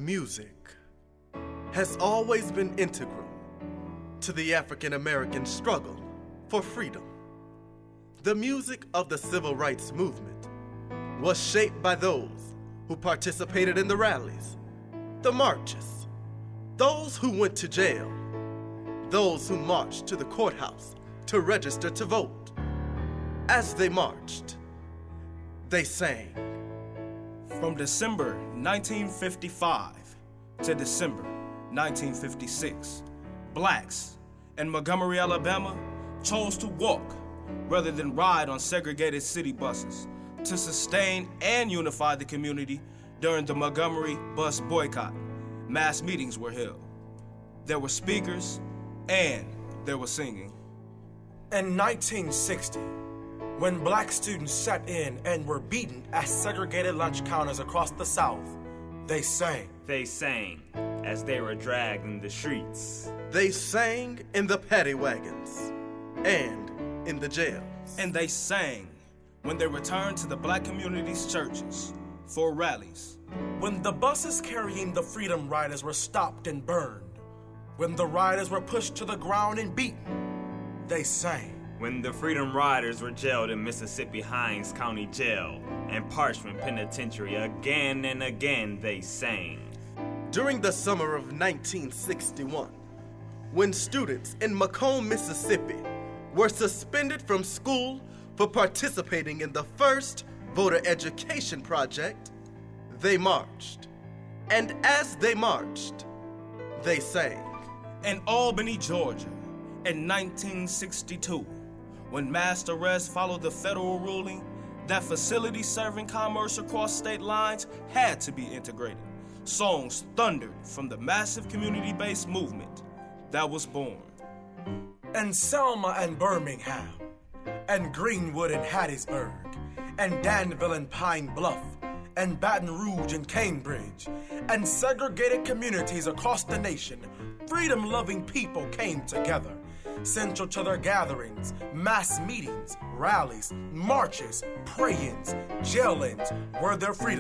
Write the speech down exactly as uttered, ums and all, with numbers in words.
music has always been integral to the African American struggle for freedom. The music of the civil rights movement was shaped by those who participated in the rallies, the marches, those who went to jail, those who marched to the courthouse to register to vote. As they marched, they sang. From December nineteen fifty-five to December nineteen fifty-six, blacks in Montgomery, Alabama chose to walk rather than ride on segregated city buses to sustain and unify the community during the Montgomery bus boycott. Mass meetings were held. There were speakers and there was singing. In nineteen sixty, when black students sat in and were beaten at segregated lunch counters across the South, they sang. They sang as they were dragged in the streets. They sang in the paddy wagons and in the jails. And they sang when they returned to the black community's churches for rallies. When the buses carrying the Freedom Riders were stopped and burned, when the riders were pushed to the ground and beaten, they sang. When the Freedom Riders were jailed in Mississippi Hinds County Jail and Parchment Penitentiary, again and again they sang. During the summer of nineteen sixty-one, when students in Macomb, Mississippi were suspended from school for participating in the first voter education project, they marched. And as they marched, they sang. In Albany, Georgia, in nineteen sixty-two, when mass arrest followed the federal ruling that facilities serving commerce across state lines had to be integrated, songs thundered from the massive community-based movement that was born. In Selma and Birmingham, and Greenwood and Hattiesburg, and Danville and Pine Bluff, and Baton Rouge and Cambridge, and segregated communities across the nation, freedom-loving people came together. Central to their gatherings, mass meetings, rallies, marches, pray-ins, jail-ins were their freedom.